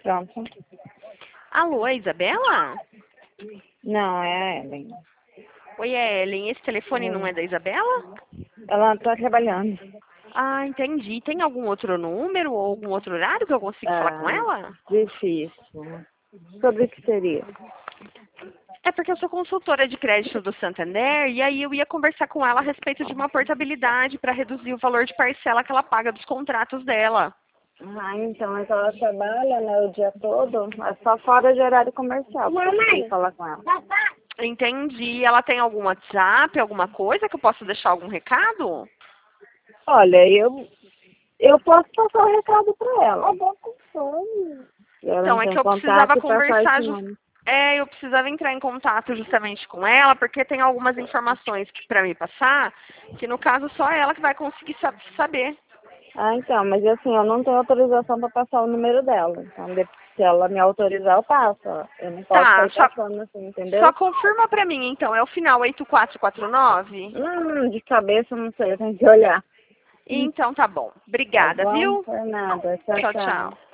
Pronto. Alô, é Isabela? Não, é a Ellen. Oi, é Ellen. Esse telefone não é da Isabela? Ela tá trabalhando. Ah, entendi. Tem algum outro número ou algum outro horário que eu consigo falar com ela? Difícil. Sobre o que seria? É porque eu sou consultora de crédito do Santander e aí eu ia conversar com ela a respeito de uma portabilidade para reduzir o valor de parcela que ela paga dos contratos dela. Ah, então é que ela trabalha, né, o dia todo, é só fora de horário comercial. Mamãe! Falar com ela. Entendi. Ela tem algum WhatsApp, alguma coisa que eu possa deixar algum recado? Olha, eu posso passar o recado pra ela. Eu tô com fome. Ela Então, não é que tem eu precisava contato e passar conversar. esse nome. Eu precisava entrar em contato justamente com ela, porque tem algumas informações para me passar, que no caso só ela que vai conseguir saber. Ah, então, mas assim, eu não tenho autorização para passar o número dela. Então, se ela me autorizar, eu passo. Eu não posso Tá, sair passando assim, só entendeu? confirma pra mim então, é o final 8449? De cabeça, eu não sei, eu tenho que olhar. Então tá bom. Tá Obrigada, bom? viu? Por nada. Tchau, Tchau, tchau. tchau.